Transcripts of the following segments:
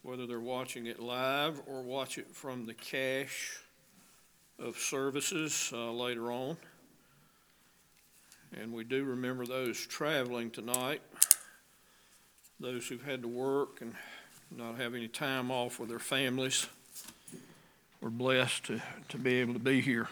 whether they're watching it live or watch it from the cache of services later on. And we do remember those traveling tonight, those who've had to work and not have any time off with their families. We're blessed to be able to be here.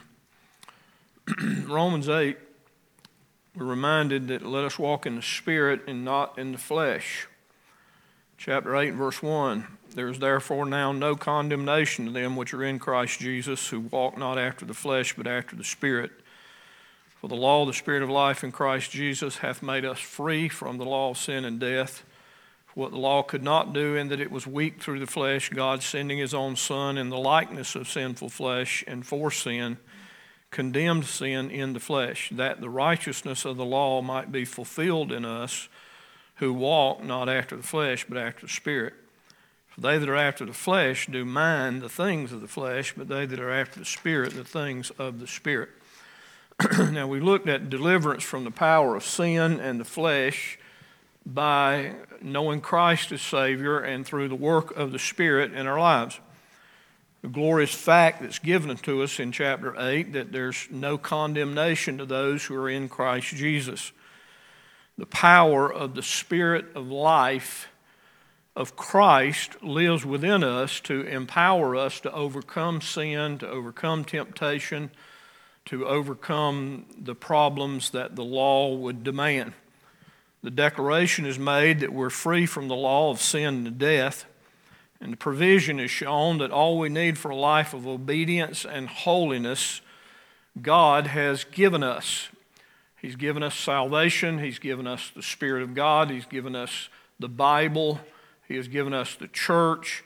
Romans 8, we're reminded that let us walk in the Spirit and not in the flesh. Chapter 8, verse 1, there is therefore now no condemnation to them which are in Christ Jesus, who walk not after the flesh, but after the Spirit. For the law of the Spirit of life in Christ Jesus hath made us free from the law of sin and death. For what the law could not do, in that it was weak through the flesh, God sending his own Son in the likeness of sinful flesh, and for sin, condemned sin in the flesh, that the righteousness of the law might be fulfilled in us, who walk not after the flesh, but after the Spirit. For they that are after the flesh do mind the things of the flesh, but they that are after the Spirit, the things of the Spirit. Now, we looked at deliverance from the power of sin and the flesh by knowing Christ as Savior and through the work of the Spirit in our lives. The glorious fact that's given to us in chapter 8 that there's no condemnation to those who are in Christ Jesus. The power of the Spirit of life of Christ lives within us to empower us to overcome sin, to overcome temptation, to overcome the problems that the law would demand. The declaration is made that we're free from the law of sin and death, and the provision is shown that all we need for a life of obedience and holiness, God has given us. He's given us salvation. He's given us the Spirit of God. He's given us the Bible. He has given us the church.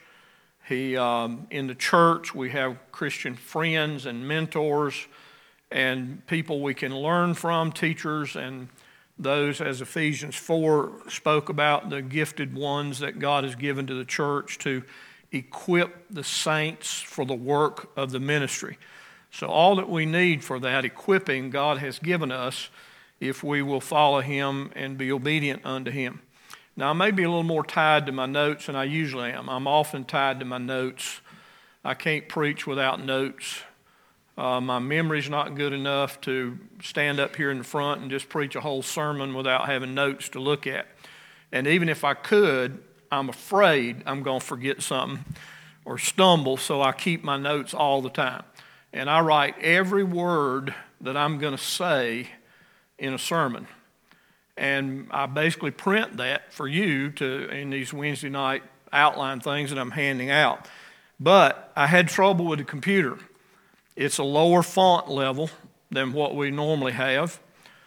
In the church, we have Christian friends and mentors and people we can learn from, teachers, and those, as Ephesians 4 spoke about, the gifted ones that God has given to the church to equip the saints for the work of the ministry. So all that we need for that equipping, God has given us if we will follow him and be obedient unto him. Now, I may be a little more tied to my notes than I usually am. I'm often tied to my notes. I can't preach without notes. My memory's not good enough to stand up here in the front and just preach a whole sermon without having notes to look at. And even if I could, I'm afraid I'm going to forget something or stumble, so I keep my notes all the time. And I write every word that I'm going to say in a sermon. And I basically print that for you in these Wednesday night outline things that I'm handing out. But I had trouble with the computer. It's a lower font level than what we normally have.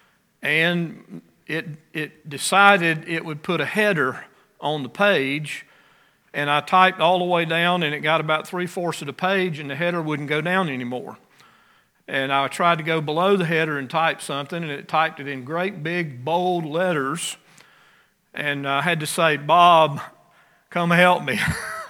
And it decided it would put a header on the page. And I typed all the way down, and it got about 3/4 of the page, and the header wouldn't go down anymore. And I tried to go below the header and type something, and it typed it in great big bold letters. And I had to say, "Bob, come help me."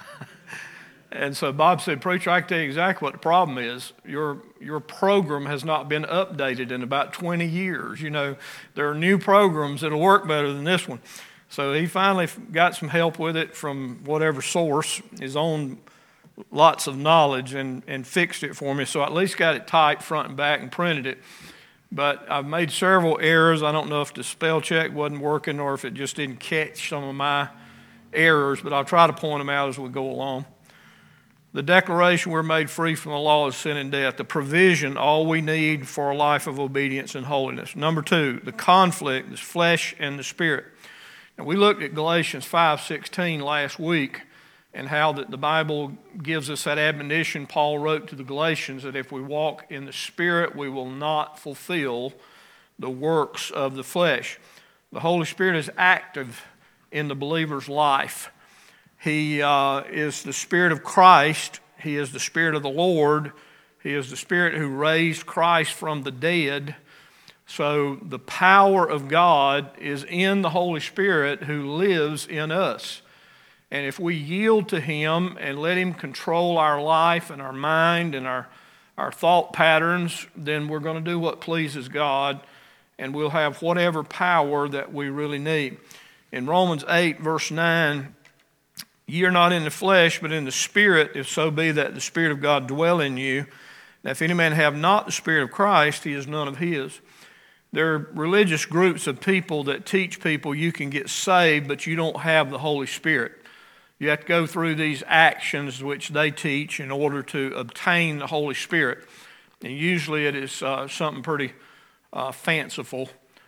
And so Bob said, "Preacher, I can tell you exactly what the problem is. Your program has not been updated in about 20 years. You know, there are new programs that'll work better than this one." So he finally got some help with it from whatever source, his own lots of knowledge, and fixed it for me. So I at least got it typed front and back and printed it. But I've made several errors. I don't know if the spell check wasn't working or if it just didn't catch some of my errors, but I'll try to point them out as we go along. The declaration, we're made free from the law of sin and death. The provision, all we need for a life of obedience and holiness. Number 2, the conflict, the flesh and the Spirit. And we looked at Galatians 5:16 last week and how that the Bible gives us that admonition Paul wrote to the Galatians that if we walk in the Spirit, we will not fulfill the works of the flesh. The Holy Spirit is active in the believer's life. He is the Spirit of Christ. He is the Spirit of the Lord. He is the Spirit who raised Christ from the dead. So the power of God is in the Holy Spirit who lives in us. And if we yield to him and let him control our life and our mind and our thought patterns, then we're going to do what pleases God, and we'll have whatever power that we really need. In Romans 8, verse 9, Ye are not in the flesh, but in the Spirit, if so be that the Spirit of God dwell in you. Now, if any man have not the Spirit of Christ, he is none of his. There are religious groups of people that teach people you can get saved, but you don't have the Holy Spirit. You have to go through these actions which they teach in order to obtain the Holy Spirit. And usually it is something pretty fanciful.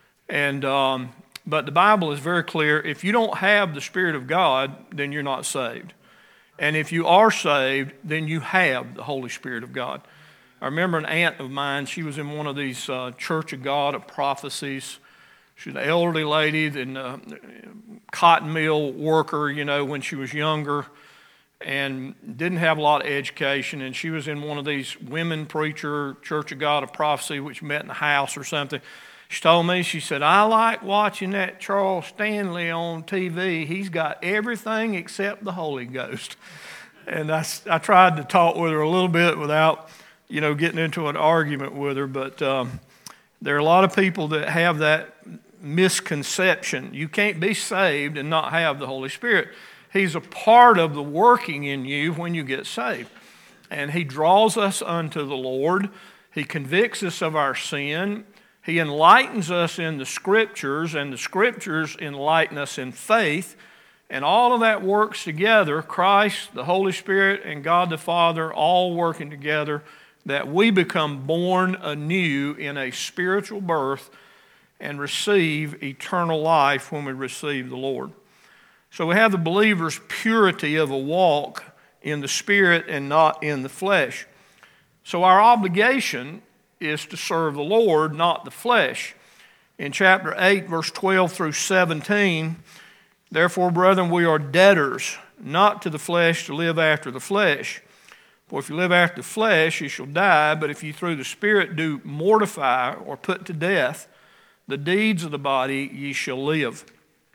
But the Bible is very clear. If you don't have the Spirit of God, then you're not saved. And if you are saved, then you have the Holy Spirit of God. I remember an aunt of mine, she was in one of these Church of God of prophecies. She's an elderly lady, then cotton mill worker, when she was younger, and didn't have a lot of education. And she was in one of these women preacher Church of God of prophecy, which met in the house or something. She told me, she said, I like watching that Charles Stanley on TV. He's got everything except the Holy Ghost. And I tried to talk with her a little bit without getting into an argument with her, but there are a lot of people that have that misconception. You can't be saved and not have the Holy Spirit. He's a part of the working in you when you get saved. And He draws us unto the Lord. He convicts us of our sin. He enlightens us in the Scriptures, and the Scriptures enlighten us in faith. And all of that works together, Christ, the Holy Spirit, and God the Father, all working together, that we become born anew in a spiritual birth and receive eternal life when we receive the Lord. So we have the believer's purity of a walk in the Spirit and not in the flesh. So our obligation is to serve the Lord, not the flesh. In chapter 8, verse 12 through 17, therefore, brethren, we are debtors, not to the flesh, to live after the flesh. For if you live after the flesh, you shall die. But if you through the Spirit do mortify or put to death the deeds of the body, ye shall live.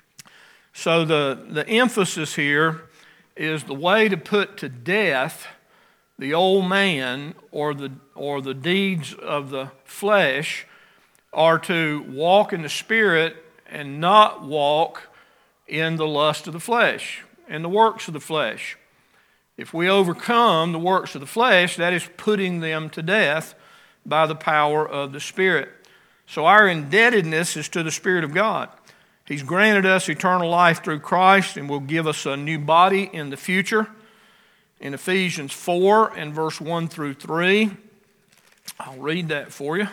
So the emphasis here is the way to put to death the old man or the deeds of the flesh are to walk in the Spirit and not walk in the lust of the flesh and the works of the flesh. If we overcome the works of the flesh, that is putting them to death by the power of the Spirit. So our indebtedness is to the Spirit of God. He's granted us eternal life through Christ and will give us a new body in the future. In Ephesians 4 and verse 1 through 3, I'll read that for you.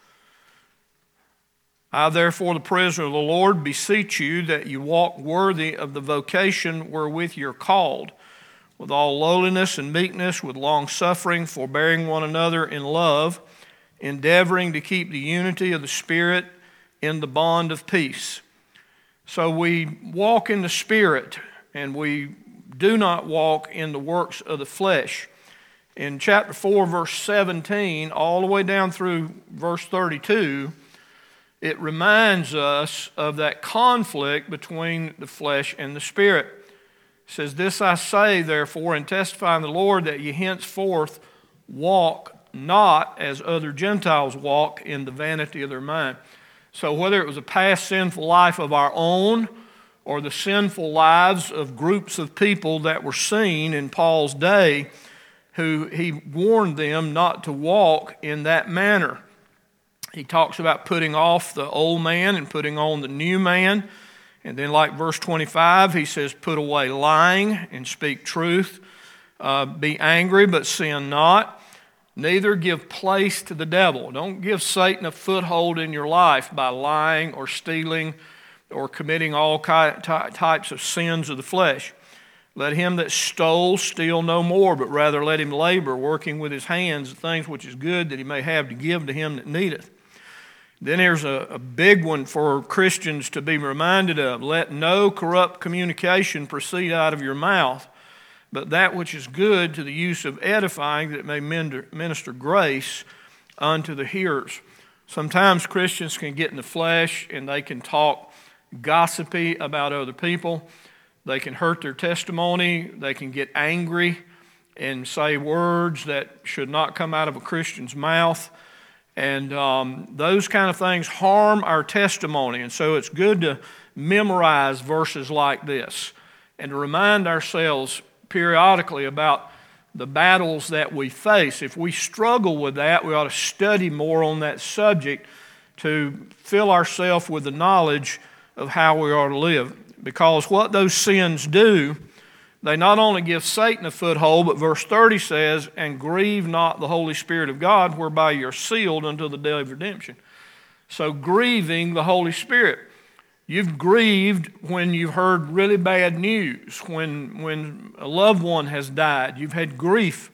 I, therefore, the prisoner of the Lord, beseech you that you walk worthy of the vocation wherewith you're called, with all lowliness and meekness, with long-suffering, forbearing one another in love, endeavoring to keep the unity of the Spirit in the bond of peace. So we walk in the Spirit, and we do not walk in the works of the flesh. In chapter 4, verse 17, all the way down through verse 32, it reminds us of that conflict between the flesh and the Spirit. It says, this I say, therefore, and testify in the Lord, that ye henceforth walk not as other Gentiles walk in the vanity of their mind. So whether it was a past sinful life of our own or the sinful lives of groups of people that were seen in Paul's day, who he warned them not to walk in that manner. He talks about putting off the old man and putting on the new man. And then like verse 25, he says, put away lying and speak truth. Be angry, but sin not. Neither give place to the devil. Don't give Satan a foothold in your life by lying or stealing or committing all types of sins of the flesh. Let him that stole steal no more, but rather let him labor, working with his hands the things which is good, that he may have to give to him that needeth. Then there's a big one for Christians to be reminded of. Let no corrupt communication proceed out of your mouth, but that which is good to the use of edifying, that it may minister grace unto the hearers. Sometimes Christians can get in the flesh and they can talk gossipy about other people. They can hurt their testimony. They can get angry and say words that should not come out of a Christian's mouth. And those kind of things harm our testimony. And so it's good to memorize verses like this. and to remind ourselves periodically about the battles that we face. If we struggle with that, we ought to study more on that subject to fill ourselves with the knowledge of how we are to live. Because what those sins do, they not only give Satan a foothold, but verse 30 says, and grieve not the Holy Spirit of God, whereby you're sealed until the day of redemption. So grieving the Holy Spirit. You've grieved when you've heard really bad news, when a loved one has died. You've had grief.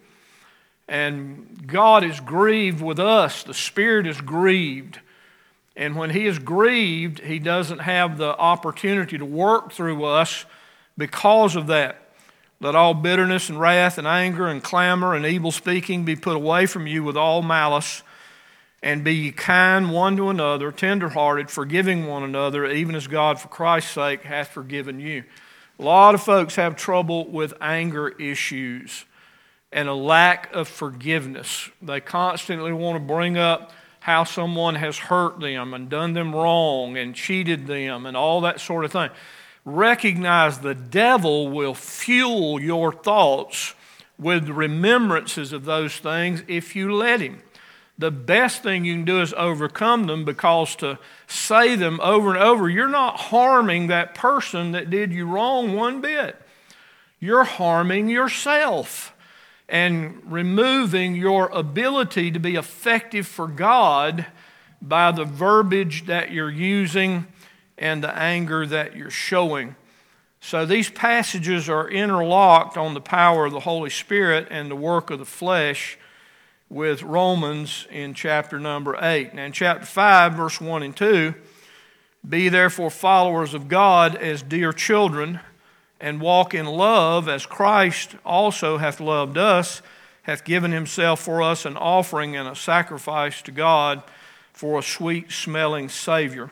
And God is grieved with us. The Spirit is grieved. And when He is grieved, He doesn't have the opportunity to work through us because of that. Let all bitterness and wrath and anger and clamor and evil speaking be put away from you with all malice, and be ye kind one to another, tenderhearted, forgiving one another, even as God for Christ's sake hath forgiven you. A lot of folks have trouble with anger issues and a lack of forgiveness. They constantly want to bring up how someone has hurt them and done them wrong and cheated them and all that sort of thing. Recognize the devil will fuel your thoughts with remembrances of those things if you let him. The best thing you can do is overcome them, because to say them over and over, you're not harming that person that did you wrong one bit. You're harming yourself and removing your ability to be effective for God by the verbiage that you're using and the anger that you're showing. So these passages are interlocked on the power of the Holy Spirit and the work of the flesh with Romans in chapter number 8. Now in chapter 5, verse 1 and 2, be therefore followers of God as dear children, and walk in love as Christ also hath loved us, hath given himself for us an offering and a sacrifice to God for a sweet-smelling savor.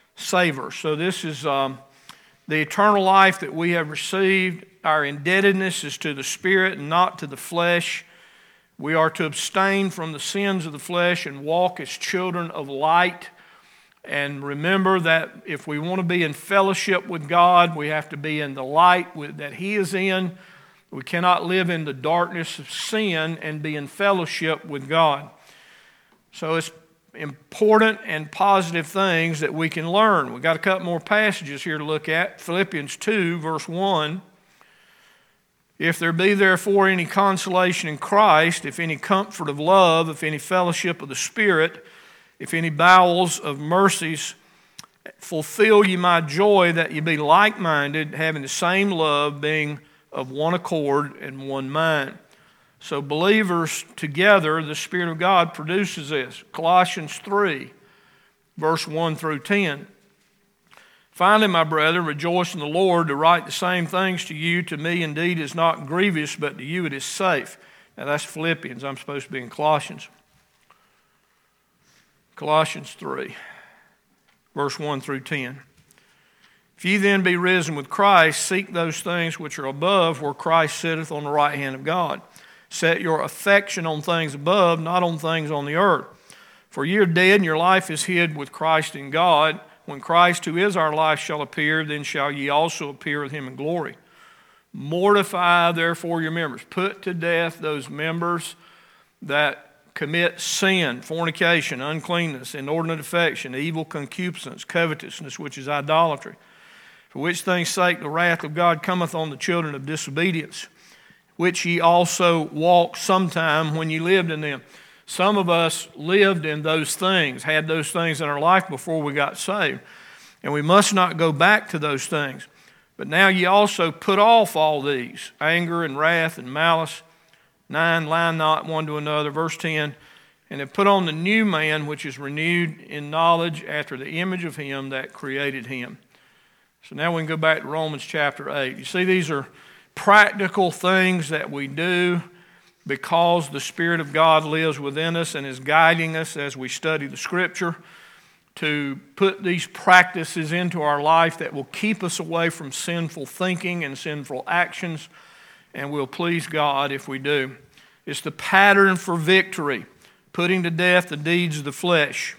So this is the eternal life that we have received. Our indebtedness is to the Spirit and not to the flesh. We are to abstain from the sins of the flesh and walk as children of light. And remember that if we want to be in fellowship with God, we have to be in the light that He is in. We cannot live in the darkness of sin and be in fellowship with God. So it's important and positive things that we can learn. We've got a couple more passages here to look at. Philippians 2, verse 1. If there be therefore any consolation in Christ, if any comfort of love, if any fellowship of the Spirit, if any bowels of mercies, fulfill ye my joy, that ye be like-minded, having the same love, being of one accord and one mind. So believers together, the Spirit of God produces this. Colossians 3, verse 1 through 10. Finally, my brethren, rejoice in the Lord. To write the same things to you, to me indeed is not grievous, but to you it is safe. Now that's Philippians. I'm supposed to be in Colossians. Colossians 3, verse 1 through 10. If ye then be risen with Christ, seek those things which are above, where Christ sitteth on the right hand of God. Set your affection on things above, not on things on the earth. For ye are dead, and your life is hid with Christ in God. When Christ, who is our life, shall appear, then shall ye also appear with him in glory. Mortify therefore your members. Put to death those members that commit sin, fornication, uncleanness, inordinate affection, evil concupiscence, covetousness, which is idolatry. For which things sake the wrath of God cometh on the children of disobedience, which ye also walked sometime when ye lived in them. Some of us lived in those things, had those things in our life before we got saved. And we must not go back to those things. But now ye also put off all these, anger and wrath and malice. 9, lie not one to another. Verse 10, and have put on the new man, which is renewed in knowledge after the image of him that created him. So now we can go back to Romans chapter 8. You see, these are practical things that we do because the Spirit of God lives within us and is guiding us as we study the Scripture to put these practices into our life that will keep us away from sinful thinking and sinful actions, and will please God if we do. It's the pattern for victory, putting to death the deeds of the flesh.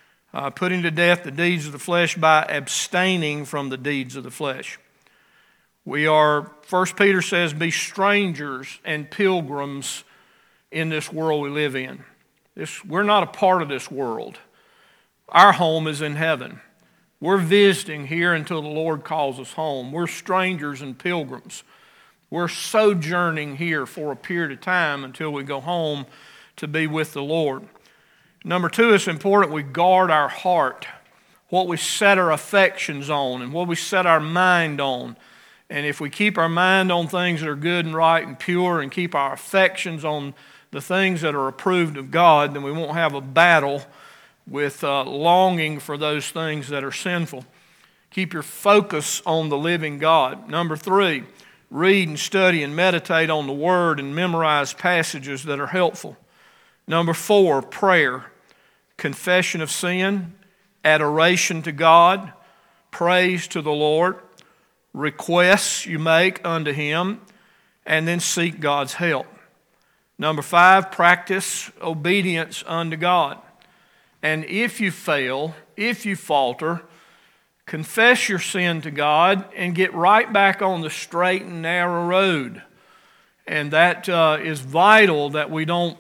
Putting to death the deeds of the flesh by abstaining from the deeds of the flesh. We are, 1 Peter says, be strangers and pilgrims in this world we live in. We're not a part of this world. Our home is in heaven. We're visiting here until the Lord calls us home. We're strangers and pilgrims. We're sojourning here for a period of time until we go home to be with the Lord. Number two, it's important we guard our heart, what we set our affections on and what we set our mind on. And if we keep our mind on things that are good and right and pure and keep our affections on the things that are approved of God, then we won't have a battle with longing for those things that are sinful. Keep your focus on the living God. Number three, read and study and meditate on the Word and memorize passages that are helpful. Number four, prayer, confession of sin, adoration to God, praise to the Lord, requests you make unto Him, and then seek God's help. Number five, practice obedience unto God. And if you fail, if you falter, confess your sin to God and get right back on the straight and narrow road. And that is vital, that we don't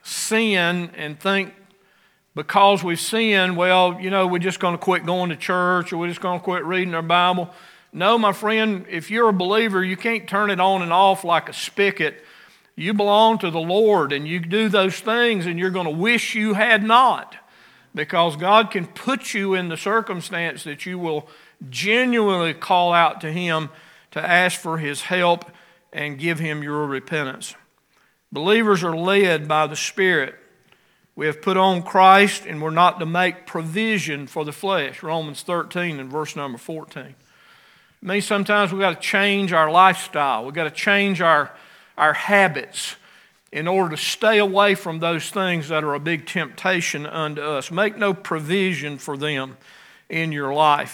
sin and think because we've sinned, well, we're just going to quit going to church or we're just going to quit reading our Bible. No, my friend, if you're a believer, you can't turn it on and off like a spigot. You belong to the Lord, and you do those things, and you're going to wish you had not, because God can put you in the circumstance that you will genuinely call out to Him to ask for His help and give Him your repentance. Believers are led by the Spirit. We have put on Christ, and we're not to make provision for the flesh. Romans 13 and verse number 14. It means sometimes we've got to change our lifestyle. We've got to change our habits in order to stay away from those things that are a big temptation unto us. Make no provision for them in your life.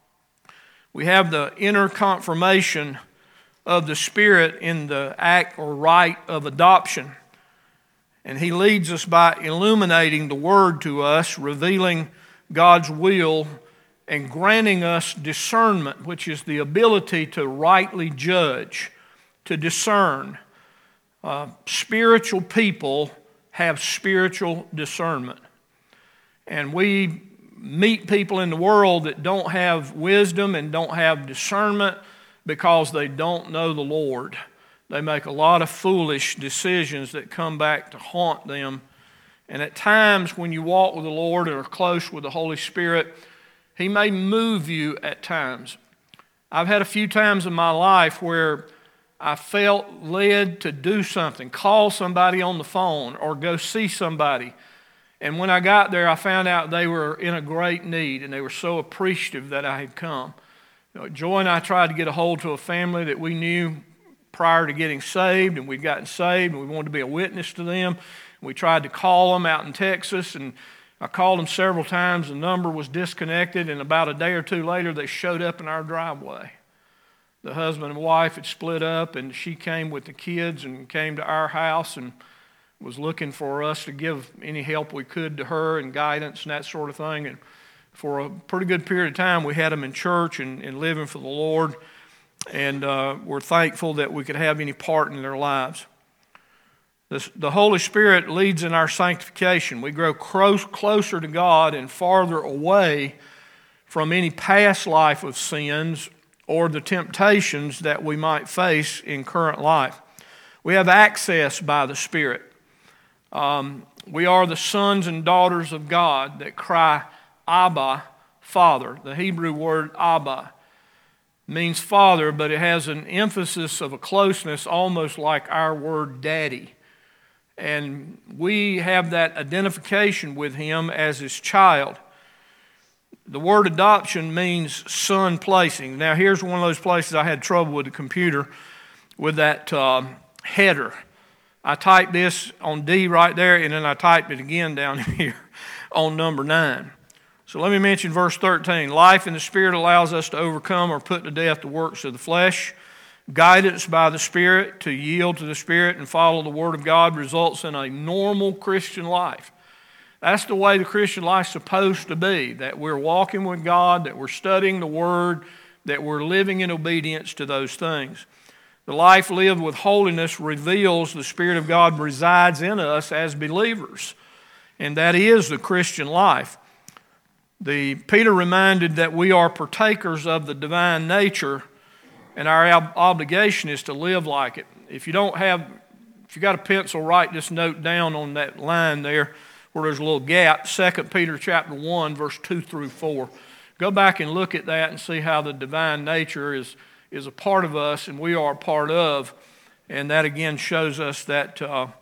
We have the inner confirmation of the Spirit in the act or rite of adoption. And He leads us by illuminating the Word to us, revealing God's will, and granting us discernment, which is the ability to rightly judge, to discern. Spiritual people have spiritual discernment. And we meet people in the world that don't have wisdom and don't have discernment because they don't know the Lord. They make a lot of foolish decisions that come back to haunt them. And at times when you walk with the Lord and are close with the Holy Spirit, He may move you at times. I've had a few times in my life where I felt led to do something, call somebody on the phone or go see somebody. And when I got there, I found out they were in a great need, and they were so appreciative that I had come. Joy and I tried to get a hold to a family that we knew prior to getting saved, and we'd gotten saved, and we wanted to be a witness to them. We tried to call them out in Texas, and I called them several times. The number was disconnected, and about a day or two later, they showed up in our driveway. The husband and wife had split up, and she came with the kids and came to our house and was looking for us to give any help we could to her and guidance and that sort of thing. And for a pretty good period of time, we had them in church and living for the Lord, and we're thankful that we could have any part in their lives. The Holy Spirit leads in our sanctification. We grow closer to God and farther away from any past life of sins or the temptations that we might face in current life. We have access by the Spirit. We are the sons and daughters of God that cry, Abba, Father. The Hebrew word Abba means father, but it has an emphasis of a closeness almost like our word daddy. And we have that identification with Him as His child. The word adoption means son placing. Now, here's one of those places I had trouble with the computer with that header. I typed this on D right there, and then I typed it again down here on number 9. So let me mention verse 13. Life in the Spirit allows us to overcome or put to death the works of the flesh. Guidance by the Spirit to yield to the Spirit and follow the Word of God results in a normal Christian life. That's the way the Christian life's supposed to be, that we're walking with God, that we're studying the Word, that we're living in obedience to those things. The life lived with holiness reveals the Spirit of God resides in us as believers, and that is the Christian life. Peter reminded that we are partakers of the divine nature, and our obligation is to live like it. If you got a pencil, write this note down on that line there where there's a little gap, 2 Peter chapter 1, verse 2 through 4. Go back and look at that and see how the divine nature is a part of us and we are a part of. And that again shows us that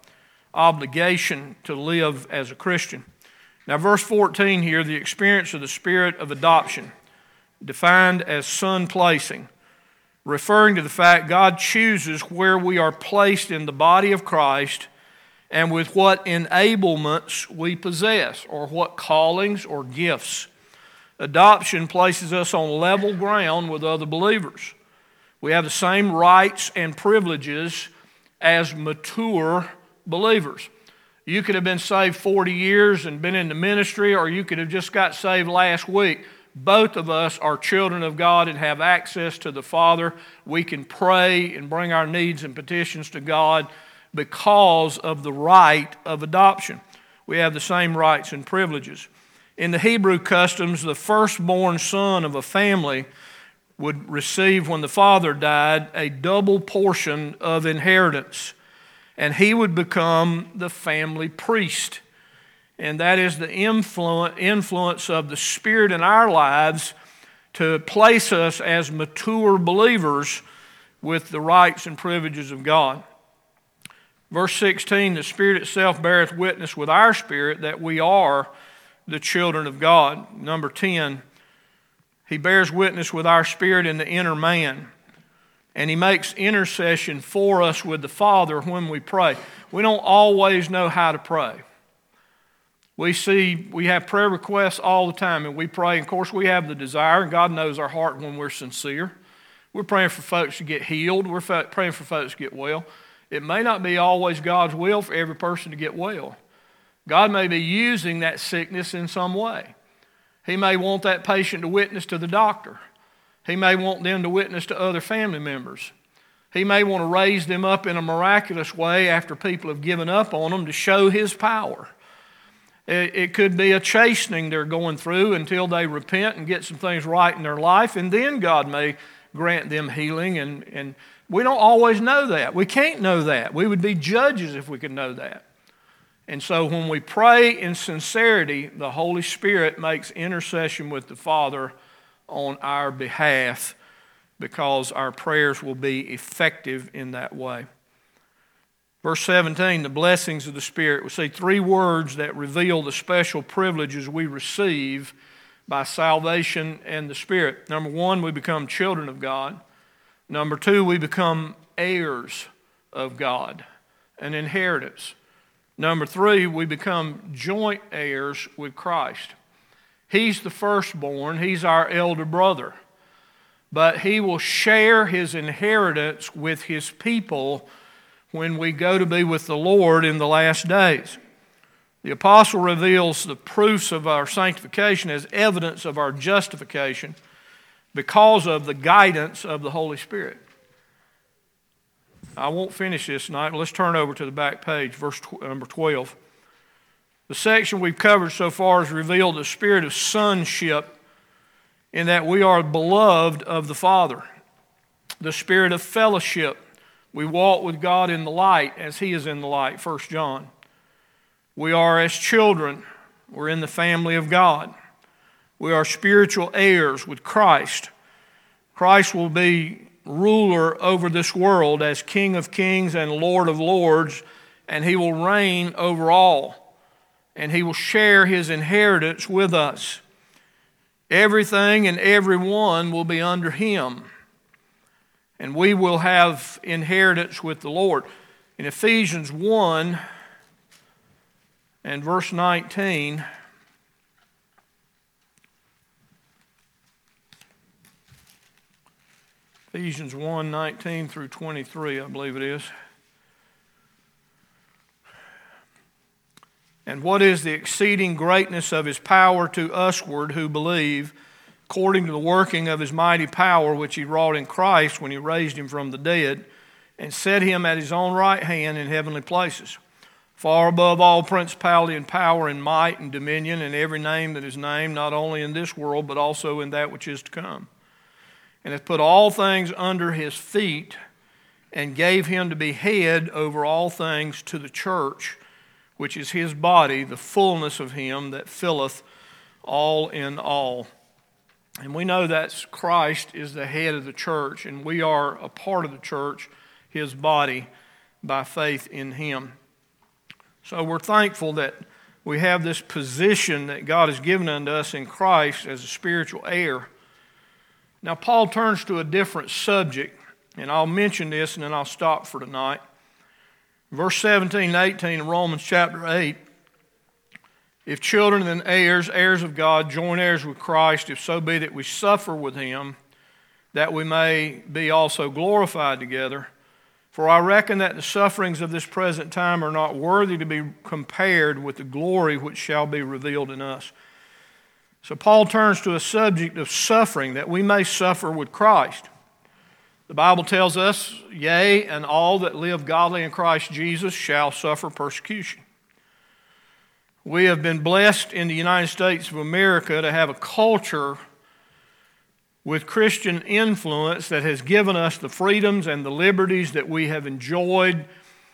obligation to live as a Christian. Now verse 14 here, the experience of the Spirit of adoption, defined as son placing, referring to the fact God chooses where we are placed in the body of Christ and with what enablements we possess, or what callings or gifts. Adoption places us on level ground with other believers. We have the same rights and privileges as mature believers. You could have been saved 40 years and been in the ministry, or you could have just got saved last week. Both of us are children of God and have access to the Father. We can pray and bring our needs and petitions to God because of the right of adoption. We have the same rights and privileges. In the Hebrew customs, the firstborn son of a family would receive, when the father died, a double portion of inheritance, and he would become the family priest. And that is the influence of the Spirit in our lives to place us as mature believers with the rights and privileges of God. Verse 16, the Spirit itself beareth witness with our spirit that we are the children of God. Number 10, He bears witness with our spirit in the inner man, and He makes intercession for us with the Father when we pray. We don't always know how to pray. We have prayer requests all the time, and we pray. And of course, we have the desire, and God knows our heart when we're sincere. We're praying for folks to get healed. We're praying for folks to get well. It may not be always God's will for every person to get well. God may be using that sickness in some way. He may want that patient to witness to the doctor. He may want them to witness to other family members. He may want to raise them up in a miraculous way after people have given up on them to show His power. It could be a chastening they're going through until they repent and get some things right in their life, and then God may grant them healing. And we don't always know that. We can't know that. We would be judges if we could know that. And so when we pray in sincerity, the Holy Spirit makes intercession with the Father on our behalf, because our prayers will be effective in that way. Verse 17, the blessings of the Spirit. We see three words that reveal the special privileges we receive by salvation and the Spirit. Number one, we become children of God. Number two, we become heirs of God, an inheritance. Number three, we become joint heirs with Christ. He's the firstborn. He's our elder brother. But He will share His inheritance with His people when we go to be with the Lord in the last days. The apostle reveals the proofs of our sanctification as evidence of our justification because of the guidance of the Holy Spirit. I won't finish this tonight. Let's turn over to the back page, verse number 12. The section we've covered so far has revealed the spirit of sonship in that we are beloved of the Father. The spirit of fellowship. We walk with God in the light as He is in the light, 1 John. We are as children. We're in the family of God. We are spiritual heirs with Christ. Christ will be ruler over this world as King of kings and Lord of lords, and He will reign over all. And He will share His inheritance with us. Everything and everyone will be under Him. And we will have inheritance with the Lord. In Ephesians 1 and verse 19, Ephesians 1, 19 through 23, I believe it is. And what is the exceeding greatness of His power to usward who believe, according to the working of his mighty power, which he wrought in Christ when he raised him from the dead, and set him at his own right hand in heavenly places, far above all principality and power and might and dominion and every name that is named, not only in this world, but also in that which is to come. And hath put all things under his feet, and gave him to be head over all things to the church, which is his body, the fullness of him that filleth all in all. And we know that Christ is the head of the church, and we are a part of the church, his body, by faith in him. So we're thankful that we have this position that God has given unto us in Christ as a spiritual heir. Now, Paul turns to a different subject, and I'll mention this and then I'll stop for tonight. Verse 17 and 18 in Romans chapter 8, if children then heirs, heirs of God, joint heirs with Christ, if so be that we suffer with him, that we may be also glorified together. For I reckon that the sufferings of this present time are not worthy to be compared with the glory which shall be revealed in us. So Paul turns to a subject of suffering, that we may suffer with Christ. The Bible tells us, yea, and all that live godly in Christ Jesus shall suffer persecution. We have been blessed in the United States of America to have a culture with Christian influence that has given us the freedoms and the liberties that we have enjoyed.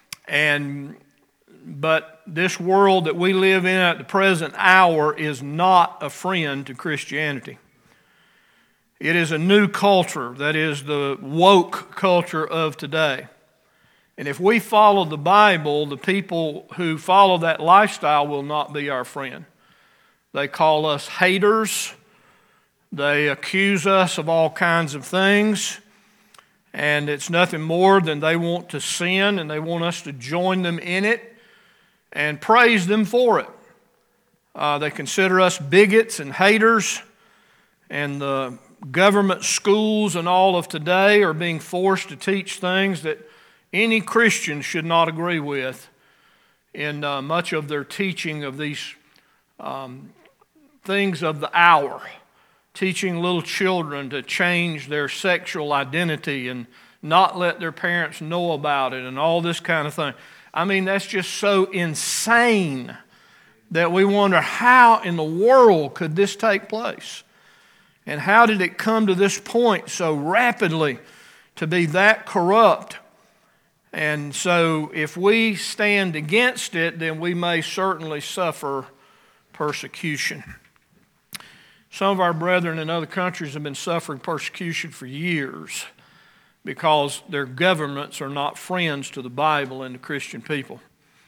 But this world that we live in at the present hour is not a friend to Christianity. It is a new culture that is the woke culture of today. And if we follow the Bible, the people who follow that lifestyle will not be our friend. They call us haters. They accuse us of all kinds of things. And it's nothing more than they want to sin and they want us to join them in it and praise them for it. They consider us bigots and haters, and the government schools and all of today are being forced to teach things that any Christian should not agree with in much of their teaching of these things of the hour, teaching little children to change their sexual identity and not let their parents know about it and all this kind of thing. I mean, that's just so insane that we wonder how in the world could this take place? And how did it come to this point so rapidly to be that corrupt? And so if we stand against it, then we may certainly suffer persecution. Some of our brethren in other countries have been suffering persecution for years because their governments are not friends to the Bible and the Christian people.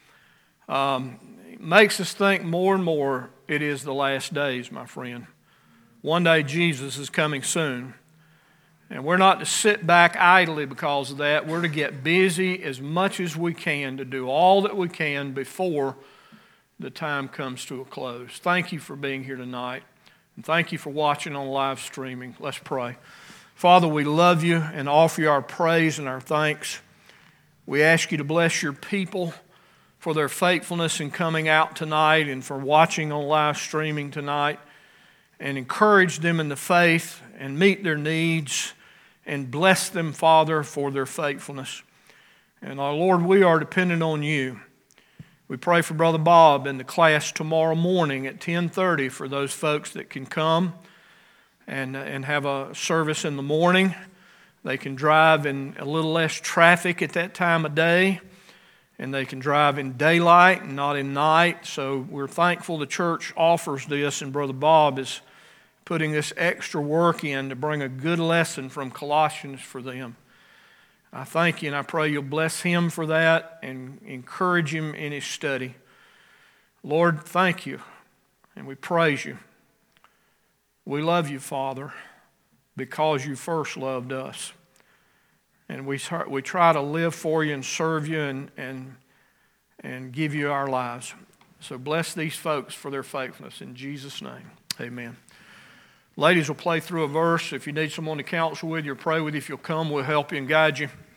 It makes us think more and more it is the last days, my friend. One day Jesus is coming soon. And we're not to sit back idly because of that. We're to get busy as much as we can to do all that we can before the time comes to a close. Thank you for being here tonight. And thank you for watching on live streaming. Let's pray. Father, we love you and offer you our praise and our thanks. We ask you to bless your people for their faithfulness in coming out tonight and for watching on live streaming tonight, and encourage them in the faith and meet their needs and bless them, Father, for their faithfulness. And our Lord, we are dependent on you. We pray for Brother Bob in the class tomorrow morning at 10:30 for those folks that can come and have a service in the morning. They can drive in a little less traffic at that time of day, and they can drive in daylight and not in night. So we're thankful the church offers this, and Brother Bob is putting this extra work in to bring a good lesson from Colossians for them. I thank you, and I pray you'll bless him for that and encourage him in his study. Lord, thank you, and we praise you. We love you, Father, because you first loved us. And we try to live for you and serve you and give you our lives. So bless these folks for their faithfulness. In Jesus' name, amen. Ladies will play through a verse. If you need someone to counsel with you or pray with you, if you'll come, we'll help you and guide you.